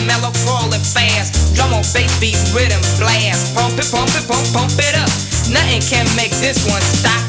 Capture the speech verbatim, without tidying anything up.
mellow, crawling fast. Drum on bass beat, rhythm blast. Pump it, pump it, pump, pump it up. Nothing can make this one stop.